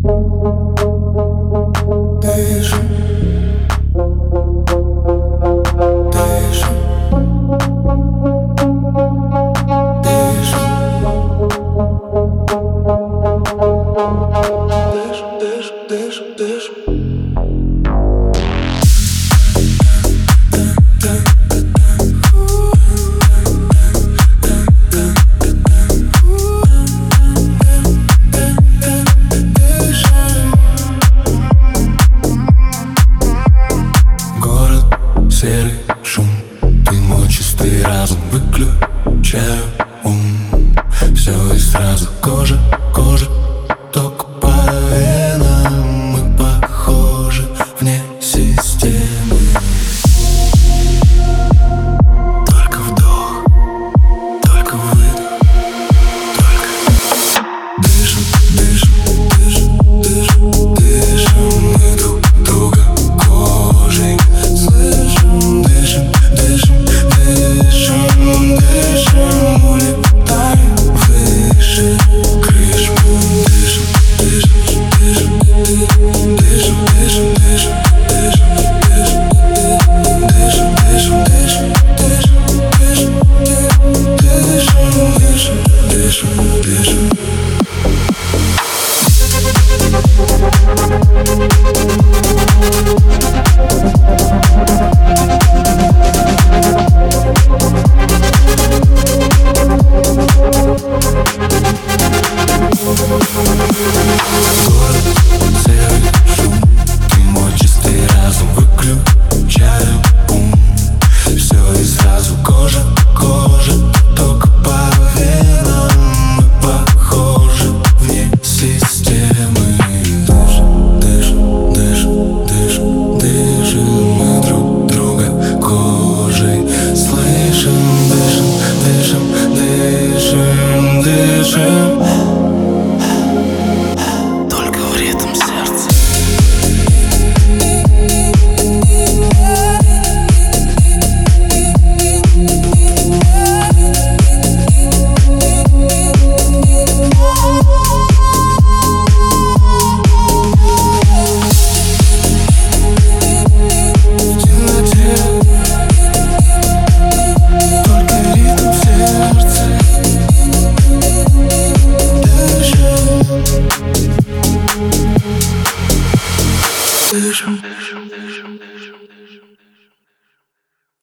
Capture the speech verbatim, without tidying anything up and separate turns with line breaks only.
Дышим, дышим, дышим, дышим, дышим, дышим, дышим. Серый шум, ты мой чистый разум. Выключаю ум, все и сразу. Кожа, кожа, ток по венам. Мы похожи вне системы. Только вдох, только выдох, только дышим, дышим, дышим, дышим, дышим. Мы друг друга кожей слышим. Дышим, дышим, дышим, дышим, улетаем выше крыш. Мы дышим, дышим, дышим, дышим, дышим, дышим, дышим, дышим, дышим, дышим, дышим, дышим, дышим, дышим, дышим. Слышим, дышим, дышим, дышим, дышим.